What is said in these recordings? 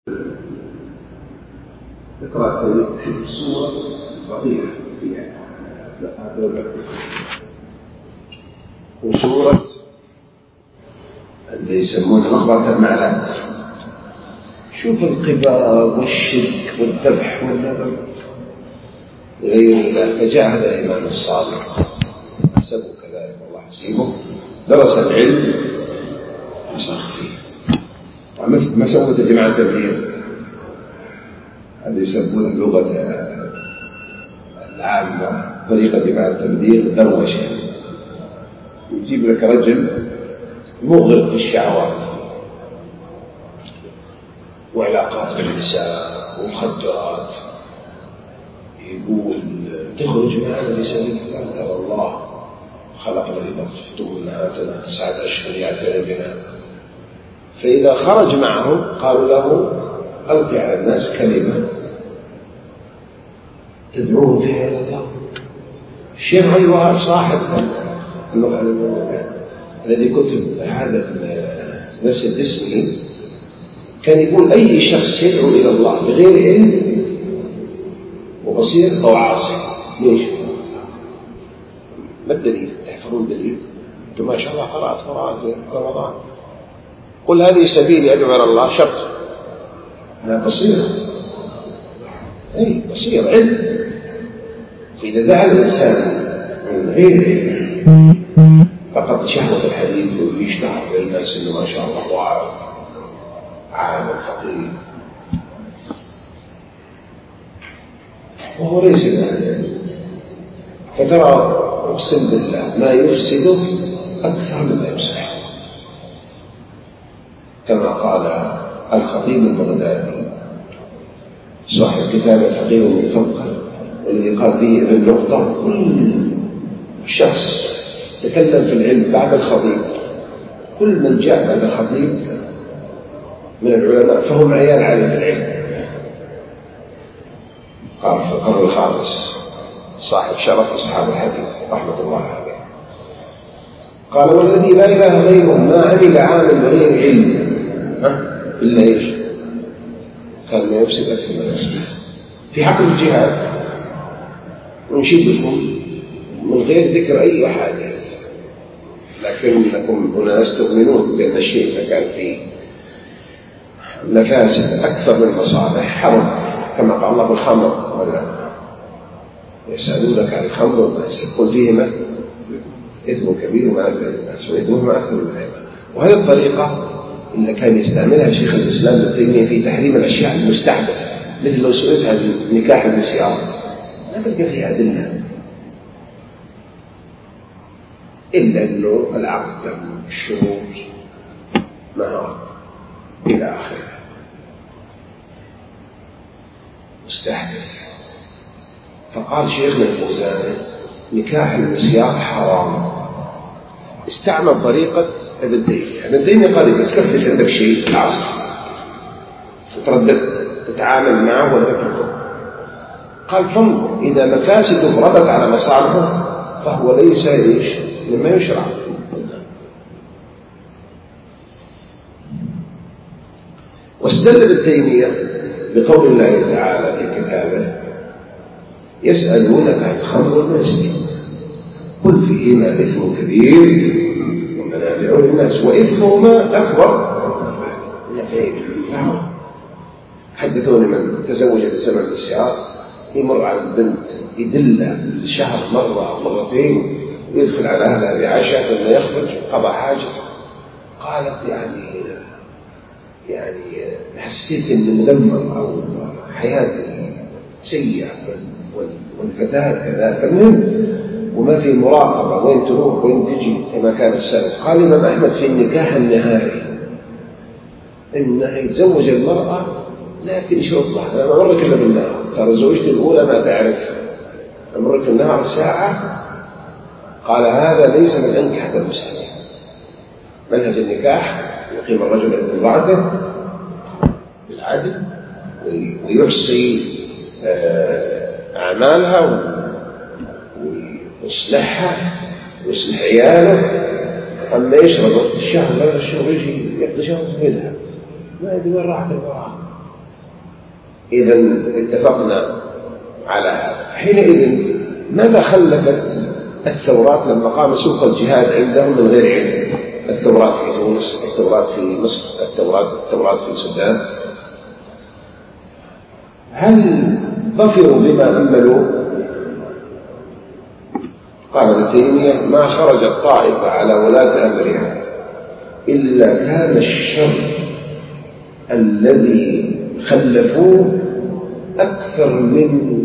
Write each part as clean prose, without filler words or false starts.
اقرأ في صورة ضعيفة فيها وصورة اللي يسمونها مقبرة المعلات. شوف القباب والشرك والذبح والنذر لغير الله. فجاء هذا الإمام الصادق حسبه كذلك الله حسيبه، درس العلم وصخ فيه. ما سوت جماعة التبليغ هذا يسمونه اللغة العامة طريقة جماعة التبليغ دروشة. يجيب لك رجل مغرق في الشهوات وعلاقات بالنساء ومخدرات، يقول تخرج معنا لسبيل الله، ترى الله خلقنا لنفتونها 9 أشهر يعتني بنا. فإذا خرج معهم قالوا له ألقي على الناس كلمة تدعوهم فيها إلى الله. الشيخ علي وهاب صاحب الذي كتب هذا نسب اسمه كان يقول أي شخص يدعو إلى الله بغير علم وبصير أو عاصي. ليش؟ ما الدليل؟ تحفظون الدليل؟ أنتم ما شاء الله قرأت قرآن في رمضان. قل هذه سبيلي أدعو إلى الله، شرط أنا بصير، أي بصير علم. فإذا دعا الإنسان من غير علم فقد شهوة الحديث ويشتهر بالناس إنه ما شاء الله ضاعف عالم فقير، وهو ليس ذلك. فترى أقسم بالله ما يفسده أكثر مما يصلحه، كما قال الخطيب البغدادي صاحب كتاب الفقيه المفقه والذي قال فيه ابن نقطة: كل شخص تكلم في العلم بعد الخطيب، كل من جاء بعد الخطيب من العلماء فهم عيال عليه في العلم. قال في القرن الخامس صاحب شرف أصحاب الحديث رحمة الله عليه، قال: والذي لا إله غيره ما عمل عامل بغير علم إلا إيش؟ كان ما يفسد أكثر من يصلح. في حق الجهاد ونشدكم من غير ذكر أي حاجة، لكنكم أناس تؤمنون بأن الشيء كان فيه مفاسد أكثر من مصالح. حرم كما قال الله في الخمر: ولا يسألونك عن الخمر والميسر قل فيهما إثم كبير ومنافع للناس وإثمهما أكثر من نفعهما. وهذه الطريقة إن كان يستعملها شيخ الإسلام ابن تيمية في تحريم الأشياء المستحدثة، مثل لو سئلت عن نكاح النسيان لا تلقى فيها أدلة إلا أنه العقد تم، الشروط، مهر إلى آخره، مستحدث. فقال شيخنا الفوزاني: نكاح النسيان حرام. استعمل طريقة ابن تيمية. ابن تيمية قال: إذا سكفتش عندك شيء في العصر تتردد تتعامل معه ولا تتركه. قال: فانظر إذا مفاسده ردت على مصالحه فهو ليس إيش مما يشرع. واستدل ابن تيمية بقول الله تعالى في كتابه: يسألونك عن الخمر والميسر قل فيهما إثم كبير ومنافع للناس وإثمهما أكبر من نفعهما. حدثوني من تزوج بسبب النسيان يمر على البنت يدلها الشهر مرة أو مرتين ويدخل على أهلها بعشاء ثم يخرج قضى حاجته. قالت يعني حسيت إني مدمر أو حياتي سيئة والفتاة كذلك. المهم وما في مراقبة وين تروح وين تجي كما كان السلف. قال الإمام أحمد في النكاح النهائي إنه يتزوج المرأة لكن شرطها: أنا ما مرك إلا بالنهار، ترى زوجتي الأولى ما تعرف، أمرك النهار ساعة. قال: هذا ليس من أنكحة المسلمين. منهج النكاح يقيم الرجل عند امرأته بالعدل ويحصي أعمالها ويصلحها ويصلح عياله. أما يشرب وقت الشهر لا الشهر يجي يقضي شهر ويذهب ما يدري وين راحت المرأة. إذا اتفقنا على هذا. حينئذ ماذا خلفت الثورات لما قام سوق الجهاد عندهم من غير علم؟ الثورات في تونس، الثورات في مصر، الثورات في السودان، هل ظفروا بما أملوا؟ قال ابن تيمية: ما خرجت طائفة على ولاة أمرها إلا كان الشر الذي خلفوه أكثر من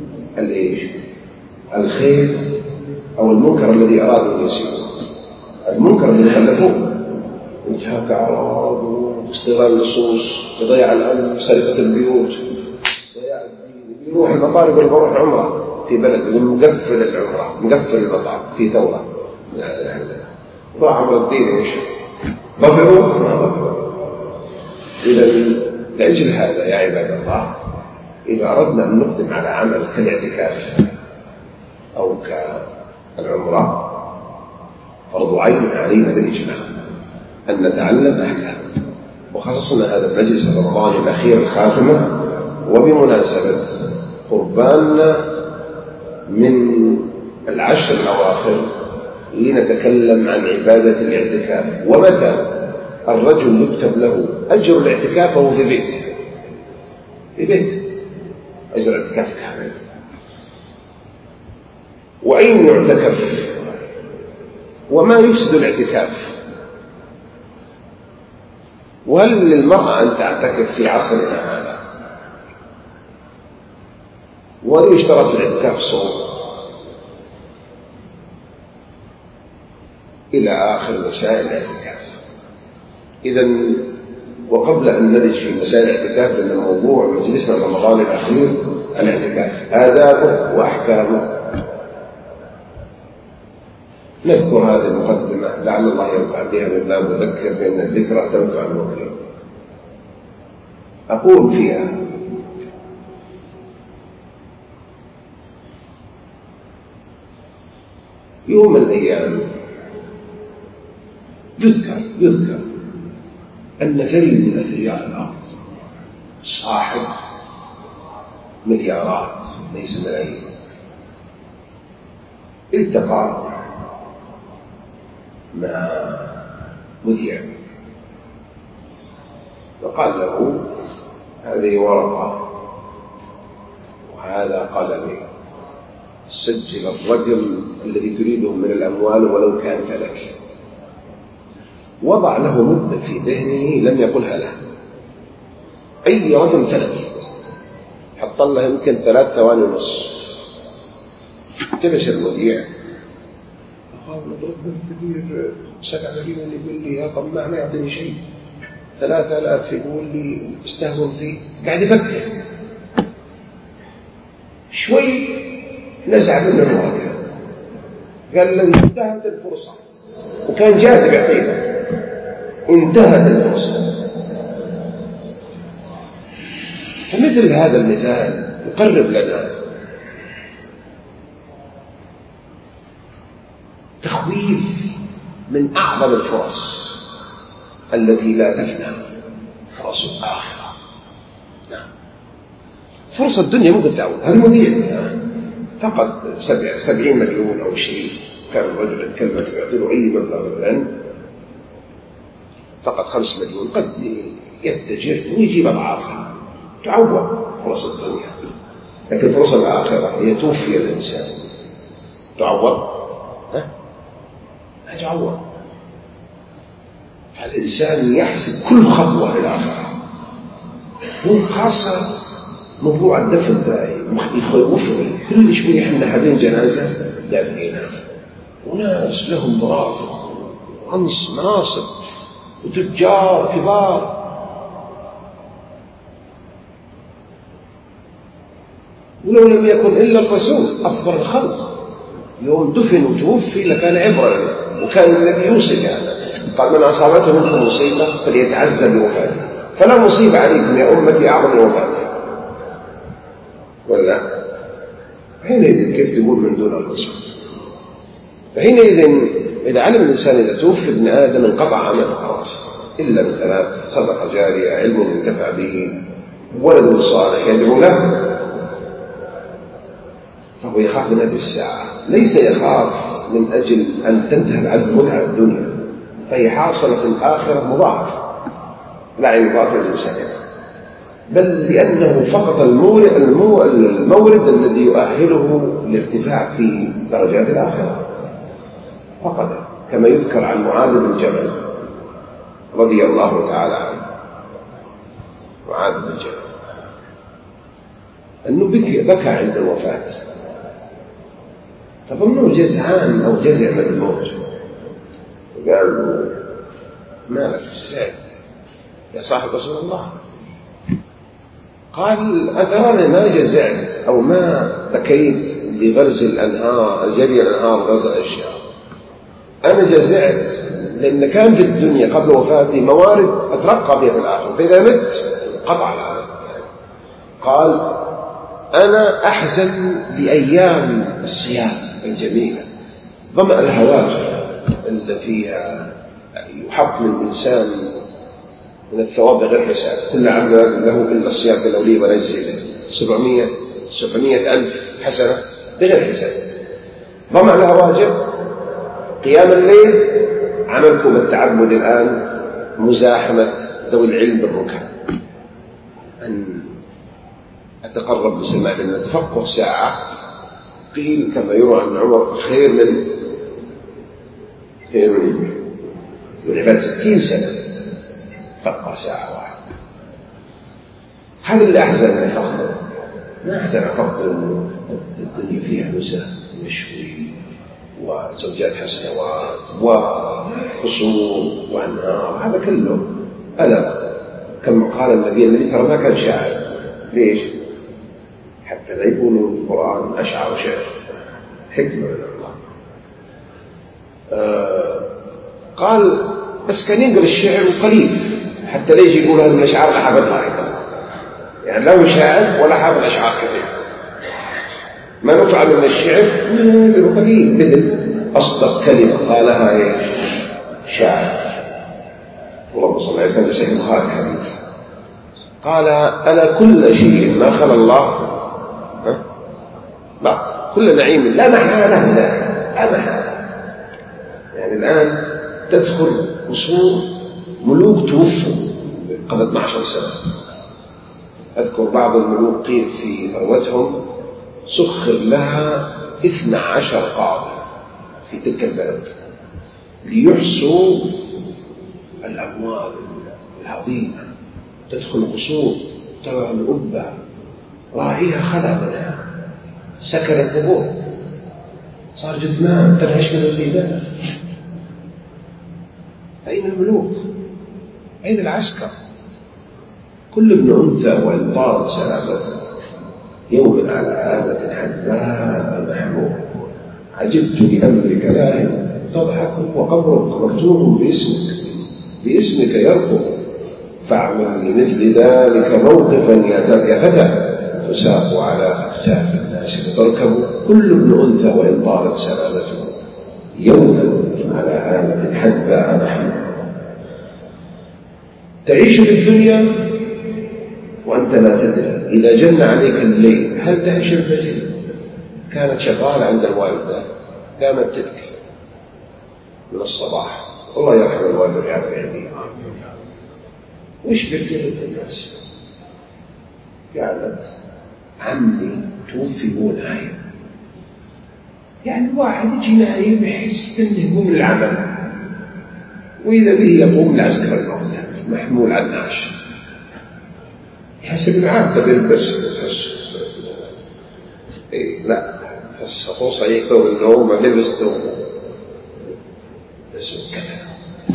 الخير أو المنكر الذي أرادوا أن يسيروا. المنكر الذي خلفوه انتهاك أعراض واستغلال النصوص، تضيع الأمن، سرقة البيوت، ضياع الدين. يروح المطار ويروح عمرة في بلد مقفل العمرة، مقفل المطار في ثورة، ضاع عمر الدين. ايش ظفروا؟ ما ظفروا. إذا لأجل هذا يا عباد الله، إذا أردنا أن نقدم على عمل كالاعتكاف أو كالعمرة، فرض عين علينا بالإجماع أن نتعلم أحكام. وخصصنا هذا المجلس رمضان الأخير الخاتمة، وبمناسبة قرباننا من العشر الأواخر لنتكلم عن عبادة الاعتكاف، ومتى الرجل يكتب له أجر الاعتكاف وهو في بيت أجر الاعتكاف كامل، وأين يعتكف، وما يفسد الاعتكاف، وهل للمرأة أن تعتكف في عصرنا هذا، وهل يشترط في الاعتكاف صوم، إلى آخر مسائل الاعتكاف. إذن وقبل أن ندج في مسائل الاعتكاف، لأن موضوع مجلسنا رمضان الأخير الاعتكاف، آدابه وأحكامه، نذكر هذه المقدمة لعل الله ينفع بها من باب مذكر، بأن الذكرى تنفع المؤمن. أقول فيها: يوم من الأيام يذكر أن ثري من أثرياء الأرض صاحب مليارات ليس ملايين التقى مع مذيع فقال له: هذه ورقة وهذا قلمي، سجل الرقم الذي تريده من الأموال ولو كان لك. وضع له مدة في ذهنه لم يقلها له، أي رقم فلك، حط له يمكن 3 ثواني ونص. جلس المذيع أخاف نضرب كثير، 7 مليون يقول لي يا طماع ما يعطيني شيء، 3000 يقول لي استهون فيه، قاعد يفكر شوي، نزع منه الورقة، قال له: انتهت الفرصة، وكان جاذب يعطينا، انتهت الفرصة. فمثل هذا المثال يقرب لنا تخويف من أعظم الفرص التي لا تفنى، فرص الآخرة. نعم، فرصة الدنيا ممكن تعود. المذيع فقط 70 مليون أو شيء، كان الرجل يتكلم يعطي له أي مبلغ مثلا فقط 5 مليون، قد يتجر ويجيب أضعافها، تعوض فرص الدنيا. لكن فرص الآخرة هي توفي الإنسان، تعوض؟ لا تعوض. فالإنسان يحسب كل خطوة للآخرة. وخاصة موضوع الدفن ده يخوفني، كل شوية احنا حابين جنازة دافنينها، وناس لهم مرافق وأنس مناصب وتجار كبار، ولو لم يكن إلا الرسول أفضل الخلق يوم دفن وتوفي لكان عبرة، وكان النبي يوصي هذا، قال: من أصابته منكم مصيبة فليتعزى بوفاته، فلا مصيبة عليكم يا أمتي أعظم من وفاته، ولا حينئذ كيف تقول من دون الرسول؟ فحينئذ إذا علم الإنسان إذا توفي ابن آدم انقطع عمله خلاص، إلا من 3: صدقة جارية، علم ينتفع به، ولد صالح يدعو له، فهو يخاف من هذه الساعة، ليس يخاف من أجل أن تنتهي العبد متعة الدنيا، فهي حاصلة في الآخرة مضاعفة لا يضاعف الإنسان، بل لأنه فقط المورد الذي يؤهله للارتفاع في درجات الآخرة فقط، كما يذكر عن معاذ بن جبل رضي الله تعالى عنه. معاذ بن جبل أنه بكى عند الوفاة، فظنه جزعان أو جزع من الموت، قال له: ما لك جزعت يا صاحب رسول الله؟ قال: أتراني ما جزعت أو ما بكيت لغرز الأنهار، جري الأنهار غرز الأشياء، أنا جزعت لأن كان في الدنيا قبل وفاتي موارد أترقى بها في الآخرة، فإذا مت قطع العمل. قال: أنا أحزن لأيام الصيام الجميلة، ظمأ الهواجر التي يحط للإنسان من الثواب بغير حساب، كل عام له إلا الصيام بالأولية ولا يزيد 700 ألف حسنة بغير حساب. ظمأ الهواجر، قيام الليل، عملكم التعبد الآن مزاحمة ذوي العلم بالركع، أن أتقرب بسماع من التفقه ساعة، قيل كما يروى عن عمر خير من عباد 60 سنة فقه ساعة واحدة. هذا اللي أحزن فقط، ما أحزن فقط الدنيا فيها نزهة ومشوي وزوجات حسنوات وقصور وأنهار، هذا كله ألا كما قال النبي ترى ما كان شاعر. ليش؟ حتى لا يقولوا القرآن أشعر شعر، حكمة من الله. قال بس كان ينقل الشعر قليل، حتى لا يجي يقول هذه الأشعار لا حابب ضاعفة، يعني لا شاعر ولا حابب أشعار كثير، ما نفعل من الشعر قليل، مثل أصدق كلمة قالها شاعر، اللهم صل على سيدنا سيد البخاري حديث قال: ألا كل شيء ما خلا الله كل نعيم لا محالة زائل، لا محالة. يعني الآن تدخل قصور ملوك توفوا قبل 12 سنة، أذكر بعض الملوك قيل في ثروتهم سخر لها 12 قاضي في تلك البلد ليحصوا الأموال العظيمة، تدخل قصور ترى الأبة راعيها خلع منها، سكن القبور، صار جثمان ترعش من الإيمان. أين الملوك؟ أين العسكر؟ كل ابن أنثى وإن طارت سلامته يوم على آلة حداء محمول، عجبت لأمرك لاهٍ تضحك وقبرك مكتوب باسمك يرقب، فاعمل لمثل ذلك موقفا يا فتى تساق على أكتاف الناس تركب، كل ابن أنثى وإن طالت سلامته يوما على آلة حداء محمول. تعيش في الدنيا وأنت لا تدري، إذا جن عليك الليل هل تعيش الفجر؟ كانت شغالة عند الوالدة قامت تبكي من الصباح، الله يرحم الوالد ويعافي عندي، وش بيرجع الناس؟ قالت: عمي توفي وهو نايم. يعني الواحد يجي نايم يحس انه يقوم العمل، واذا به يقوم العسكر الموتى محمول على النعش، يحسب العادة بالبس لا بس خصوصا يكتب النوم ما بلبس توم بس كذا.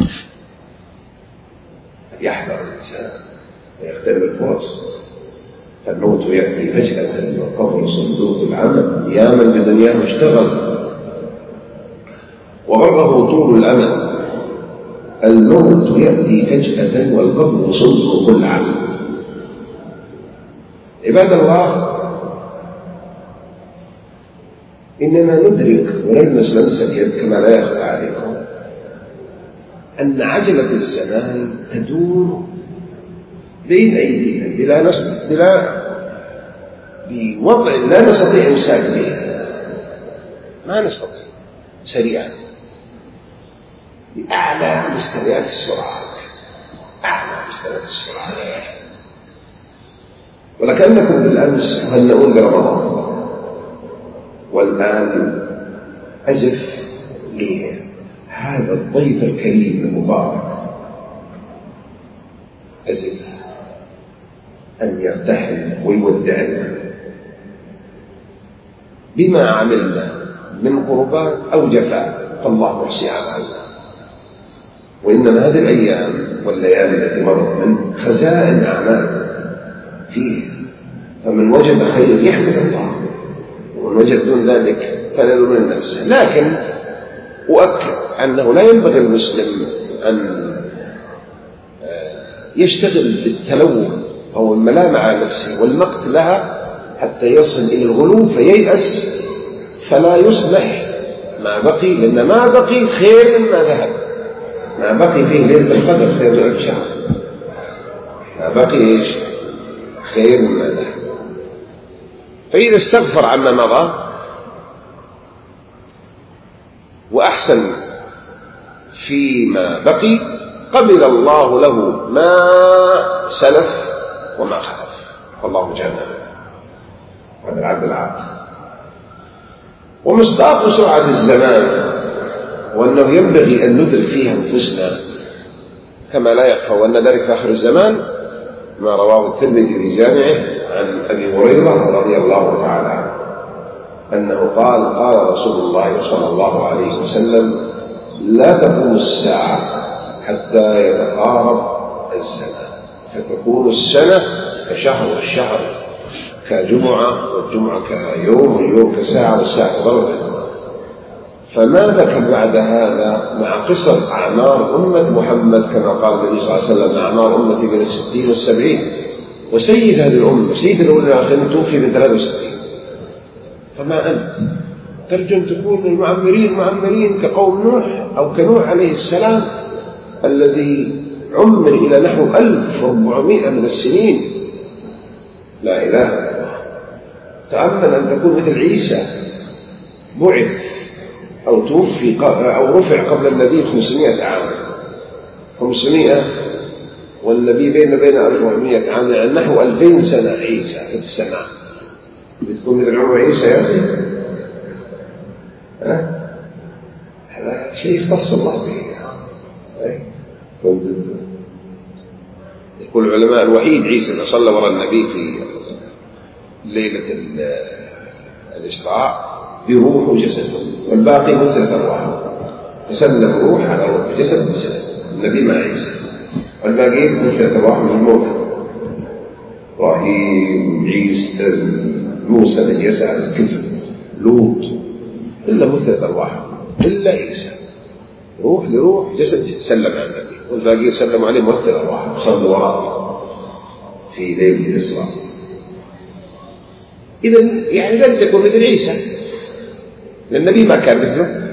يحذر الإنسان ويختلف الفرص، فالموت يأتي فجأة والقبر صندوق العمل، يا من بدنياه اشتغل وغره طول الأمل، الموت يأتي فجأة والقبر صندوق العمل. عباد الله، إننا ندرك ونلمس لمس اليد كما لا يخفى عليكم أن عجلة الزمان تدور بين أيدينا بوضع لا نستطيع إمساك به، ما نستطيع، سريعا بأعلى مستويات السرعات، أعلى مستويات السرعات. ولكنكم بالأمس تهنئون برمضان، والآن أزف لهذا الضيف الكريم المبارك، أزف أن يرتحل ويودعنا بما عملنا من قربات أو جفاء، فالله يحصي أعمالنا. وإنما هذه الأيام والليالي التي مرت من خزائن أعمال فيه، فمن وجد خير يحمد الله، ومن وجد دون ذلك فلا يلومن نفسه. لكن أؤكد أنه لا ينبغي المسلم أن يشتغل بالتلوم أو الملامة على نفسه والمقت لها حتى يصل إلى الغلو فييأس فلا يصلح ما بقي، لأن ما بقي خير مما ذهب، ما بقي فيه ليلة القدر خير من 1000 شهر، ما بقي إيش؟ خير مما ذهب. فإذا استغفر عما مضى وأحسن فيما بقي قبل الله له ما سلف وما خلف، والله جل وعلا العبد العاقل. ومصداق سرعة الزمان وأنه ينبغي أن ندرك فيها أنفسنا كما لا يخفى، وأن ذلك في آخر الزمان ما رواه الترمذي في جامعه عن أبي هريرة رضي الله تعالى عنه أنه قال: قال رسول الله صلى الله عليه وسلم: لا تقوم الساعة حتى يتقارب الزمان، فتكون السنة كشهر، والشهر كجمعة، والجمعة كيوم، واليوم كساعة، والساعة كضربة. فماذا كان بعد هذا مع قصر أعمار أمة محمد كما قال النبي صلى الله عليه وسلم: أعمار أمتي بين 60 و70، وسيد هذه الأمة سيد الأولين والآخرين توفي من 63. فما أنت ترجو أن تكون المعمرين كقوم نوح أو كنوح عليه السلام الذي عمر إلى نحو 1400 من السنين؟ لا إله إلا الله. تأمل أن تكون مثل عيسى بعث أو توفي أو رفع قبل النبي 500 عام، 500 والنبي بين 400 عام، يعني نحو 2000 سنة عيسى في السماء. بتكون مثل عمر عيسى يا أخي؟ هذا شيء يختص الله به. يقول العلماء: الوحيد عيسى اللي صلى وراء النبي في ليلة الإسراء بروح وجسد، والباقي مثل أرواح، تسلم روح على روح، جسد بجسد، النبي مع عيسى، والباقي مثل أرواح من الموتى، إبراهيم، عيسى، موسى بن يسع، الكفر، لوط، إلا مثل أرواح، إلا عيسى روح لروح، جسد سلم على النبي، والباقي سلم عليه مثل أرواح صلوا وراءه في ليلة الإسراء. إذن يعني لن تكون مثل عيسى، لأن النبي ما كان مثله.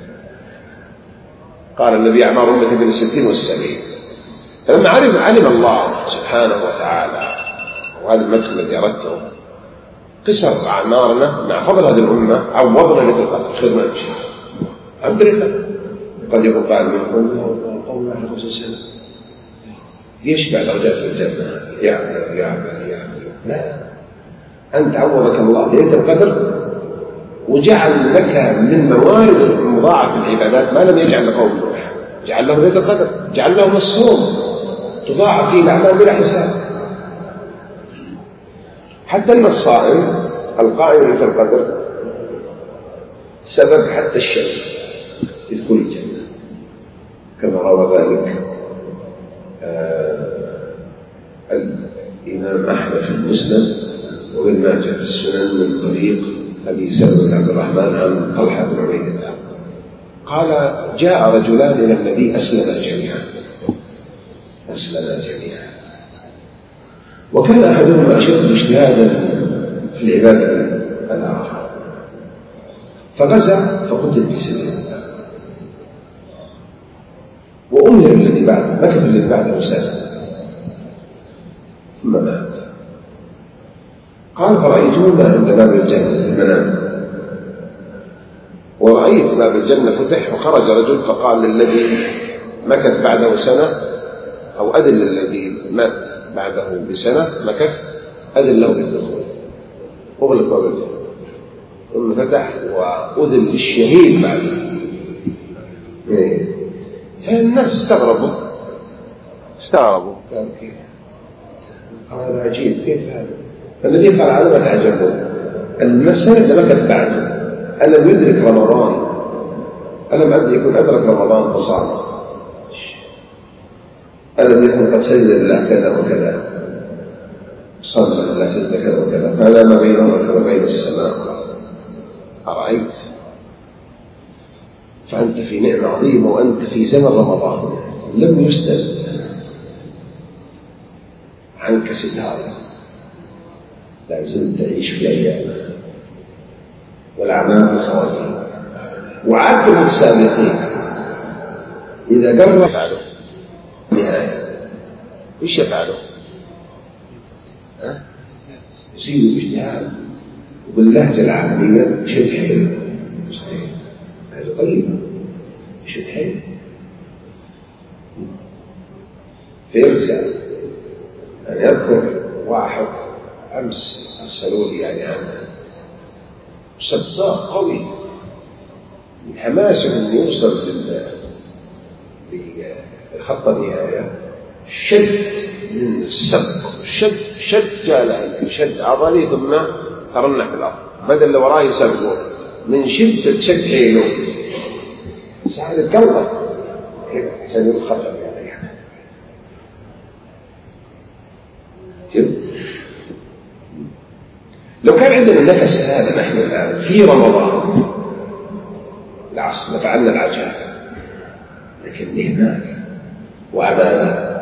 قال النبي: أعمار أمتي بين 60 و70. فلما علم الله سبحانه وتعالى، وهذا المدخل الذي أردته، قصر أعمارنا مع فضل هذه الأمة، عوضنا ليلة القدر خير ما نشاء. الحمد لله. قد يكون قائل منهم: قوم في 5 سنة يشبع درجات في الجنة، يعمل. لا، أنت عوضك الله ليلة القدر وجعل لك من موارد مضاعف العبادات ما لم يجعل لقوم نوح. جعل لهم ليلة القدر، جعل لهم الصوم تضاعف فيه الأعمال بلا حساب. حتى أن الصائم القائم ليلة القدر سبب حتى الشر يدخل الجنة، كما روى ذلك الإمام أحمد في المسند وابن ماجه في السنن من طريق أبي سلمة بن عبد الرحمن عن طلحة بن عبيد الله قال: جاء رجلان إلى النبي أسلما جميعا، وكان أحدهما أشد اجتهادا في العبادة من الآخر، فغزا فقتل في سبيل الله، وأمهر الذي بعده، مكث الذي بعده سنة ثم مات. قال فرأيتهما عند باب الجنة في المنام، ورأيت باب الجنة فتح وخرج رجل فقال للذي مكث بعده سنة أو أذن للذي مات بعده بسنة مكث أذن له بالدخول، أغلق باب الجنة ثم فتح وأذن للشهيد بعده. فالناس استغربوا قال كيف هذا عجيب، كيف هذا؟ فالذي قال على ما تعجبوا المسألة مكث بعده ألم يدرك رمضان، ألم يكن أدرك رمضان فصام، ألم يكن قد سجد لله كذا وكذا، صلى لله سجد كذا وكذا، فلا ما بينهما كما بين السماء والأرض. أرأيت؟ فأنت في نعمة عظيمة وأنت في زمن رمضان لم يسدل عنك ستارة، لا زلت تعيش في أيام والأعمال بالخواتيم، وعدتم السابقين إذا قرر يفعلوا نهاية إيش يفعلوا؟ يصيبوا باجتهاد وباللهجة العامية شد حيل، هذا طيب شد حيل فيرسل. يعني أذكر واحد أمس أرسلوا لي يعني عنه صداق قوي من حماسه أن يوصل لخط النهاية، شد من السبق، شد جاله، شد عضلي ثم ترنح في الأرض بدل اللي وراه يسبقون من شدة شد حيله، ساعد قلبه كذا عشان يتخطر يعني. لو كان عندنا النفس هذا نحن الآن في رمضان العصر فعلنا العجائب، لكن نهمات وعبادة.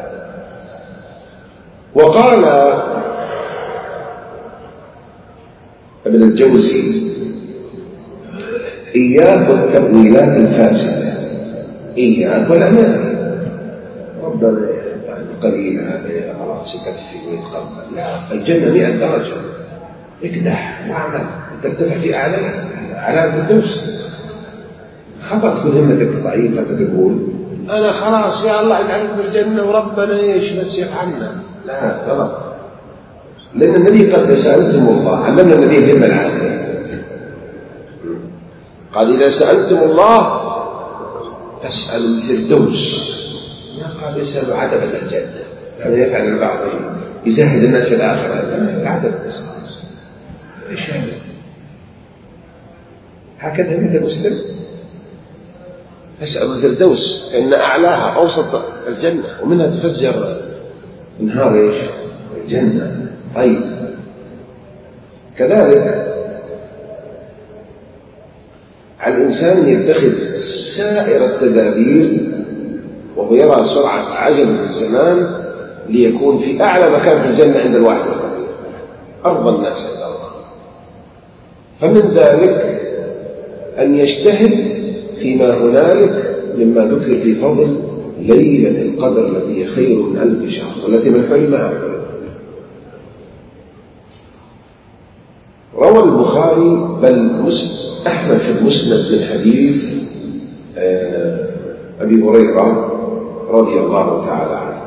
وقال ابن الجوزي إياك والتأويلات الفاسدة، إياك والأمان، ربنا قليل هذا خلاص يكفي ويتقبل، لا الجنة 100 درجة، اكدح واعمل ترتفع في أعلى الفردوس. خطأ تكون همتك ضعيفة فتقول أنا خلاص يا الله اجعلني في الجنة وربنا إيش بس يرحمنا، لا غلط، لأن النبي قد سألتم الله، علمنا النبي الهمة العالية، قال إذا سألتم الله فاسألوا الفردوس، ما قال يسألوا عتبة الجنة. هذا يفعل البعض يزهد الناس في الآخرة، عتبة الفردوس إيش هذا؟ هكذا همة المسلم، فاسألوا الفردوس فإن أعلاها أوسط الجنة ومنها تفجر انهار إيش؟ الجنة. طيب كذلك على الإنسان يتخذ سائر التدابير وهو يرى سرعة عجلة الزمان ليكون في أعلى مكان في الجنة عند الواحد القدير، أرضى الناس عند الله. فمن ذلك أن يجتهد فيما هنالك مما ذكر في فضل ليلة القدر التي هي خير من 1000 شهر والتي من حلمها. روى البخاري بل أحمد في المسند من حديث أبي هريرة رضي الله تعالى عنه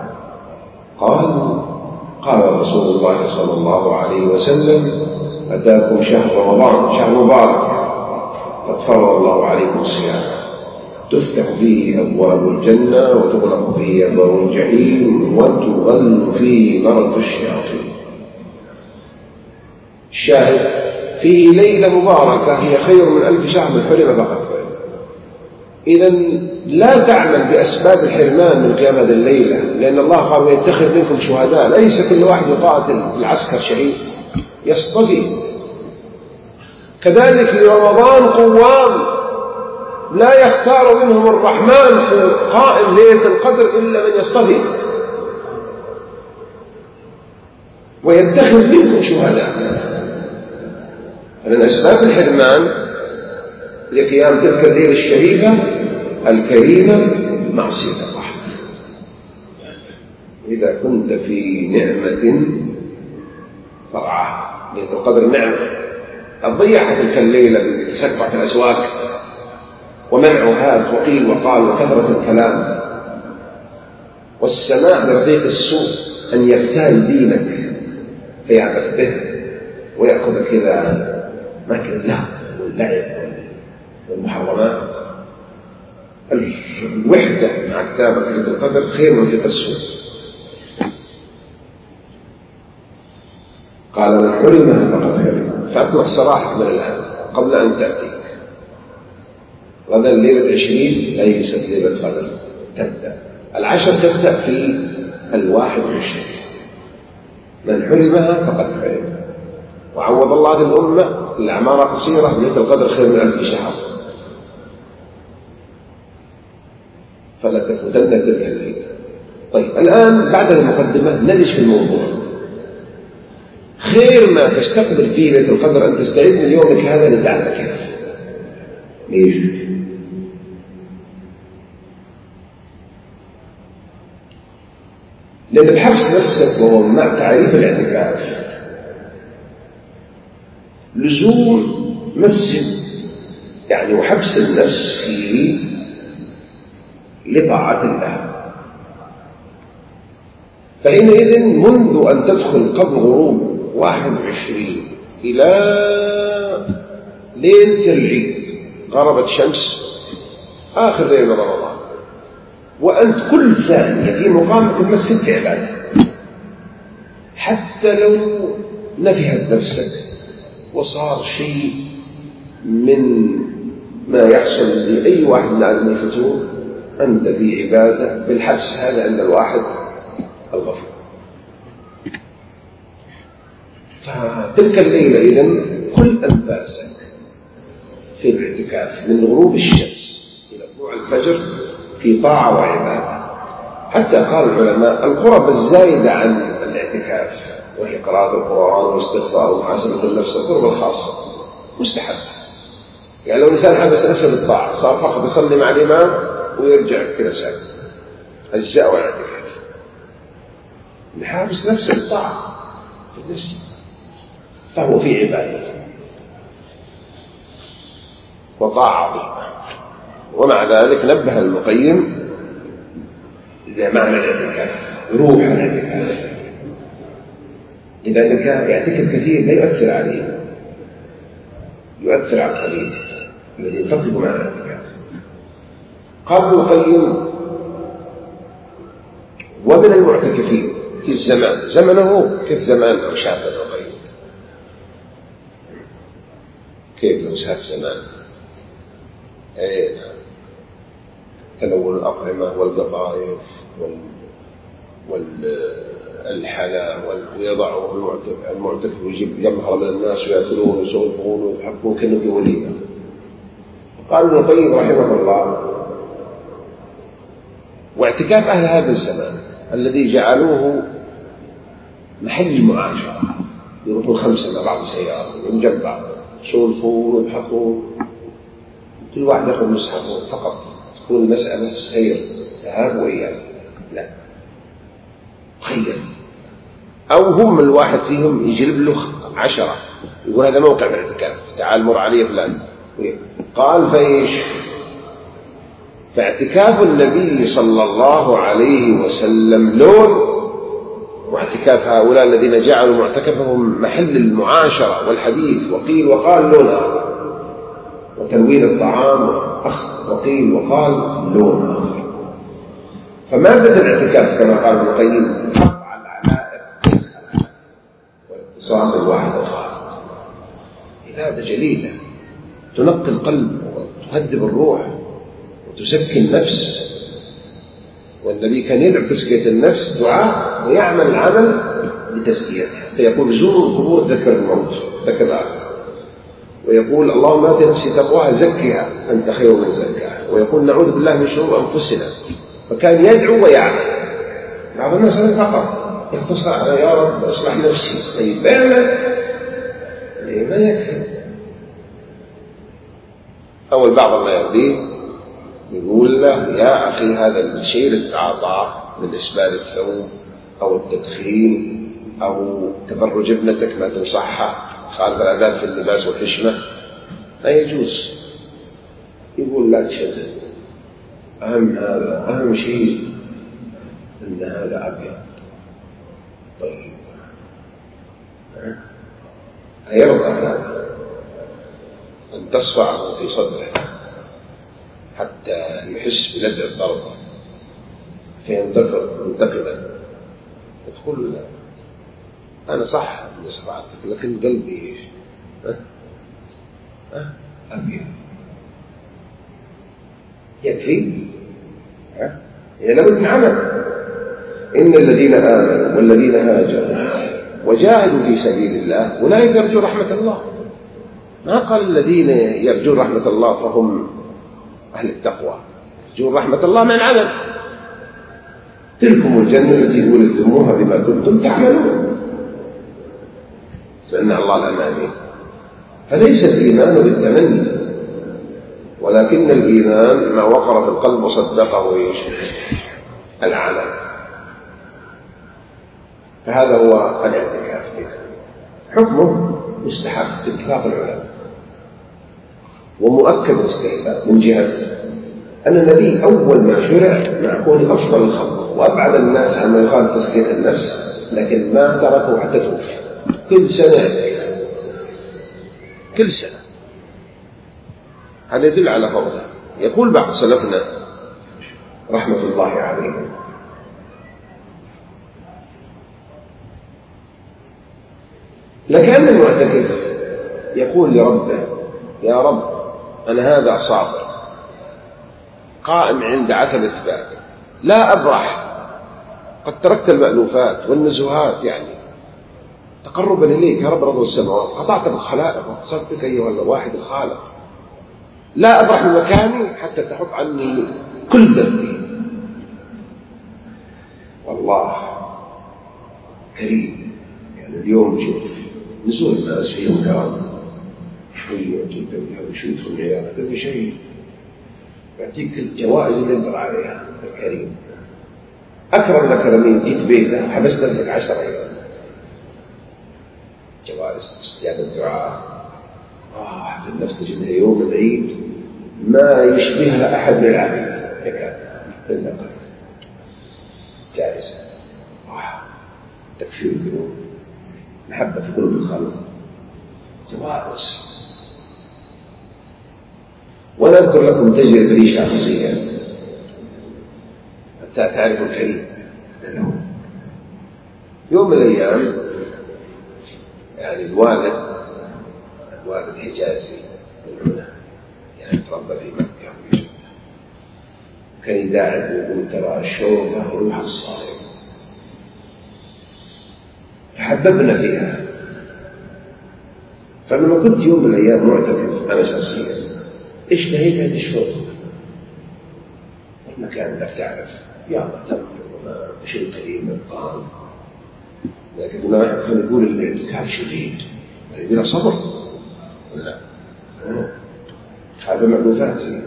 قال رسول الله صلى الله عليه وسلم أتاكم شهر رمضان شهر مبارك قد فرض الله عليكم الصيام، تفتح فيه أبواب الجنة وتغلق فيه أبواب الجحيم وتغل فيه مرض الشياطين. الشاهد فيه ليلة مباركة هي خير من 1000 شهر من حرم فقط. إذن لا تعمل بأسباب الحرمان من قيام هذه الليلة، لأن الله قال ويتخذ منكم شهداء، ليس كل واحد يقاتل العسكر شهيد، يصطفي. كذلك لرمضان قوام لا يختار منهم الرحمن قائم ليلة القدر إلا من يصطفي، ويتخذ منكم شهداء. من أسباب الحرمان لقيام تلك الليلة الشريفة الكريمة معصية الله. إذا كنت في نعمة مرعاه. ليلة القدر نعمة ضيعت تلك الليلة بتسكع في الأسواق ومنعها وقيل وقال وكثرة الكلام، والسماع برفيق السوء أن يغتال دينك فيعبث به ويأخذك إلى مكر اللهو واللعب والمحرمات. الوحدة مع كتابة ليلة القدر خير من رفيق السوء. قال من حرمها فقد حرم، فأطلق صراحة من الآن قبل أن تأتيك. غدا ليلة 20 ليست ليلة قدر، تبدأ 10 تبدأ في 21. من حرمها فقد حرم. وعوض الله للأمة الأعمار قصيرة، ليلة القدر خير من 1000 شهر، فلا تفوتن تلك الليلة. طيب الآن بعد المقدمة ندش في الموضوع. خير ما تستقبل فيه ليلة القدر أن تستعيد من يومك هذا لتعتكف. ليش؟ لأن بحبس نفسك وهو مع تعريف الاعتكاف لزوم مسجد يعني وحبس النفس فيه لطاعة الله. فحينئذ منذ أن تدخل قبل غروب 21 إلى ليلة العيد غربت شمس آخر ليلة من رمضان، وأنت كل ثانية في مقامك المسجد في عبادة، حتى لو نفهت نفسك وصار شيء من ما يحصل لأي واحد من عالم الفتور، أنت في عبادة بالحبس هذا عند الواحد الغفور. فتلك الليلة إذن كل أنفاسك في الاعتكاف من غروب الشمس إلى طلوع الفجر في طاعة وعبادة. حتى قال العلماء القرب الزايدة عن الاعتكاف وهي قراءة القرآن والاستغفار ومحاسبة النفس القرب الخاصة مستحب. يعني لو الإنسان حبس نفسه بالطاعة صار فقط يصلي مع الإمام ويرجع كذا ساعة أجزاء والاعتكاف. يحابس نفسه بالطاعة في المسجد فهو في عبادة وطاعة عظيمة. ومع ذلك نبه المقيم إلى معنى الاعتكاف، روح الاعتكاف. لذلك يعتكف كثير لا يؤثر عليه، يؤثر على القليل الذي ينتقل مع الاعتكاف. قال ابن القيم ومن المعتكفين في الزمان زمنه كيف زمان أو شاف ابن القيم كيف لو شاف زمان تلون الأطعمة والقطائف والحلا ويضعه المعتكف ويجيب جمهرة من الناس ويأكلون ويسولفون ويضحكون كأنه في وليمة. قال ابن القيم رحمه الله واعتكاف أهل هذا الزمان الذي جعلوه محل المعاشرة، يروحون 5 مع بعض السيارة وينجب بعض يسولفون ويضحكون، كل واحد يأخذ مصحفه فقط، تكون المسألة خير ذهاب وإياب، لا خير. أو هم الواحد فيهم يجلب له 10 يقول هذا موقع من الاعتكاف تعال مر علي فلان. قال فإيش؟ فاعتكاف النبي صلى الله عليه وسلم لون، واعتكاف هؤلاء الذين جعلوا معتكفهم محل المعاشرة والحديث وقيل وقال لون آخر، وتنويل الطعام وقيل وقال لون آخر. فمادة الاعتكاف كما قال ابن القيم رفع العلائق واتصال الواحد الخالق، عبادة جليلة تنقي القلب وتهذب الروح وتزكي النفس. والنبي كان يدعو تزكية النفس دعاء ويعمل العمل لتزكيتها، فيقول زوروا القبور ذكر الموت ذكر الآخر، ويقول اللهم آت نفسي تقواها زكها أنت خير من زكاها، ويقول نعوذ بالله من شرور أنفسنا. فكان يدعو ويعمل. بعض الناس فقط يقتصر على يا رب أصلح نفسي، طيب اعمل ما يكفي. أو البعض ما يرضيه يقول له يا أخي هذا الشيء اللي تعاطاه من إسبال الثوب أو التدخين أو تبرج ابنتك ما تنصحها، خالف الآداب في اللباس والحشمة، لا يجوز. يقول لا تشدد، أهم شيء أن هذا أبيض طيب، أيرضى هذا أن تصفعه في صدره حتى يحس بلذة الضرب فينتقد منتقدا، تقول لا أنا صح أني صفعتك لكن قلبي أبيض يكفي. لابد من عمل. إن الذين آمنوا والذين هاجروا وجاهدوا في سبيل الله أولئك يرجون رحمة الله. ما قال الذين يرجون رحمة الله فهم أهل التقوى، يرجون رحمة الله من عمل. تلكم الجنة التي ورثتموها بما كنتم تعملون، فإن الله الأماني. فليس الإيمان بالتمني، ولكن الإيمان ما وقر في القلب وصدقه العمل. فهذا هو الاعتكاف. حكمه مستحب باتفاق العلماء ومؤكد الاستحباب من جهة أن النبي أول ما شرع مع كونه أفضل الخلق وأبعد الناس عما يخالف تزكية النفس، لكن ما تركه حتى توفي. كل سنة كل سنة. هذا يدل على فضله. يقول بعض سلفنا رحمة الله عليه لكأن المعتكف يقول لربه يا رب أنا هذا صابر قائم عند عتبة بابك لا أبرح، قد تركت المألوفات والنزهات يعني تقربا إليك يا رب رب السماوات، قطعت بالخلائق واتصلت بك أيها الواحد الخالق، لا أبرح من مكاني حتى تحط عني كل ذنبي. والله كريم. يعني اليوم شوف نزول الناس فيهم كرام، شوية تلقى وشوية في العيادة كل شيء يعطيك الجوائز اللي يقدر عليها. الكريم أكرم لك مين جيت بيته حبست نفسك 10 أيام، جوائز استجابة الدعاء في النفس تجدها يوم العيد ما يشبهها أحد من العالمين يكاد إلا قليل. جائزة تكفير الذنوب، محبة في قلوب الخلق، جوائز. ونذكر لكم تجربة لي شخصية حتى تعرفوا الكريم منه. يوم من الأيام يعني الوالد حجازي من هنا يعني تربى في مكة كان يداعب ويقول ترى الشوكة روح الصائم، فحببنا فيها. فلما كنت يوم من الأيام معتكف أنا شخصيا اشتهيت هذه الشوكة، المكان لا تعرف يا الله تمر وما شيء قريب من الطعام، لكن ما واحد كان يقول الاعتكاف شديد يعني بلا صبر لا هذا مألوفاتي.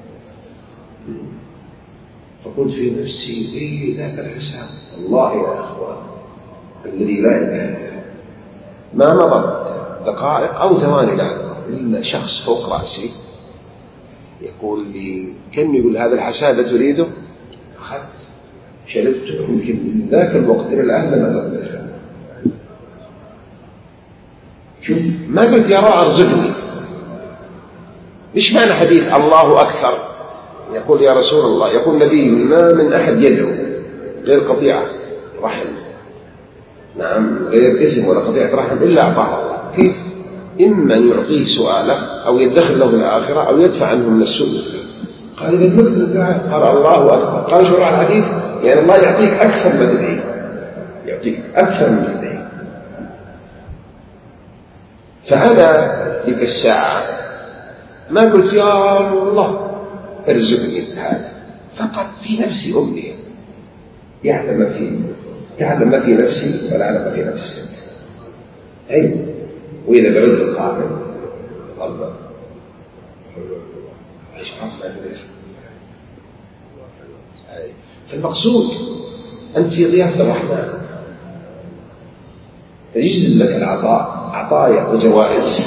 فقلت في نفسي ذاك الحساب والله يا أخوان الذي لا إله ما مضت دقائق أو ثواني لا إلا شخص فوق رأسي يقول لي كان يقول هذا الحساب تريده؟ أخذت شربت يمكن من ذاك الوقت إلى الآن لما قدرت. شوف ما قلت يا رب ارزقني. إيش معنى حديث الله أكثر؟ يقول يا رسول الله يقول النبي ما من أحد يدعو غير قطيعة رحم، نعم غير إثم ولا قطيعة رحم إلا أعطاه الله. كيف؟ إما أن يعطيه سؤاله أو يدخل له في الآخرة أو يدفع عنه من السوء. قال إذا مثل الدعاء قال الله أكبر. قال شو رأى الحديث؟ يعني الله يعطيك أكثر ما تدعي، يعطيك أكثر ما تدعي. فأنا تلك الساعة ما قلت يا الله ارزقني هذا، فقط في نفسي أمنية تعلم ما في نفسي ولا أعلم ما في نفسي. أي وإذا برد القائل الله إيش عرفنا فالمقصود أنت في ضيافة الرحمن يجزم لك العطاء عطايا وجوائز